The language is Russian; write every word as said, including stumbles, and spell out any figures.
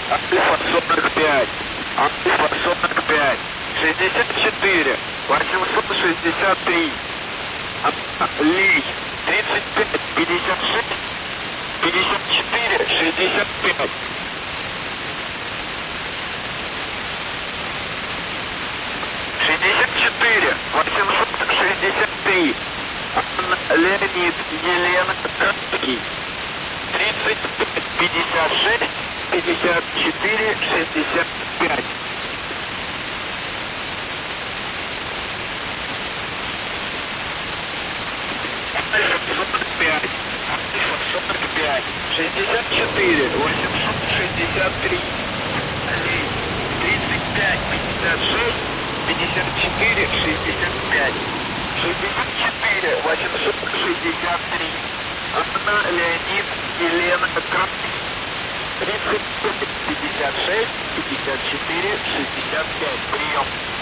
Альфа сорок пять. Альфа сорок пять. шестьдесят четыре. восемьсот шестьдесят три. Лей. тридцать пять. пятьдесят шесть. пятьдесят четыре. шестьдесят пять. шестьдесят четыре. восемьсот шестьдесят три. Леонид. Елена. Краткий. тридцать пять. пятьдесят шесть. пятьдесят четыре. шестьдесят пять. Альфа сорок пять. Альфа сорок пять. шестьдесят четыре. восемьсот шестьдесят три. тридцать пять. пятьдесят шесть. пятьдесят четыре. шестьдесят пять. шестьдесят четыре. восемьсот шестьдесят три. Анна, Леонид, Елена, Краткий. тридцать пять. пятьдесят шесть. пятьдесят четыре. шестьдесят пять. Прием.